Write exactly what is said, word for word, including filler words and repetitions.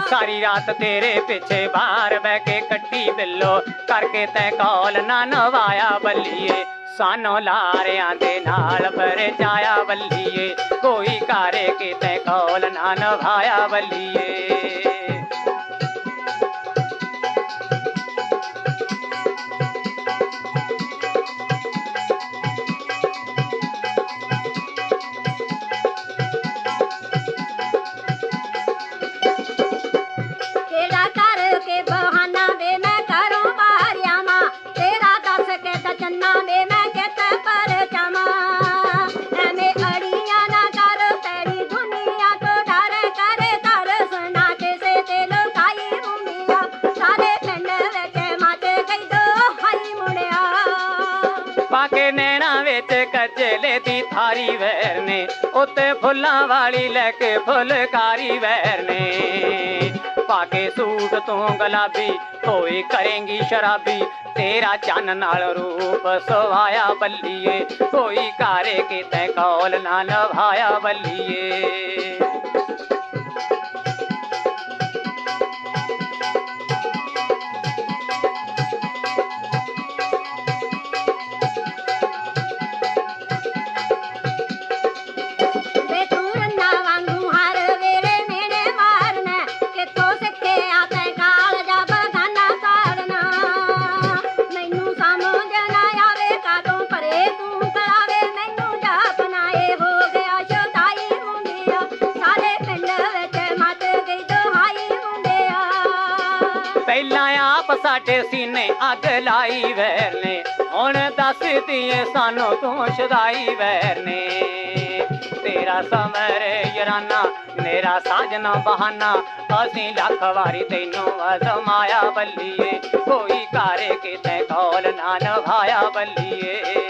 सारी रात तेरे पिछे बाहर बह के कट्टी बिल्लो करके तै कौल ना नवाया बल्लीए सानो लारियां दे नाल परचाया बल्लीए कोई कारे के तै कौल ना नभाया बल्लीए। कजले दी थारी वैर ने उत्ते फुल्लां वाली लैके फुलकारी वैर ने पाके सूट तू गुलाबी कोई करेंगी शराबी तेरा चन नाल रूप सवाया बल्लीए कोई कारे के तै कौल ना नभाया बल्लीए। साडे सीने अग लाई वैर ने हुण दस दिए सानू तू छदाई वैर ने तेरा समर यराना मेरा साजना बहाना असीं लख वारी तैनू अजमाया बल्लीए कोई कारे के तै कौल ना नभाया बल्लीए।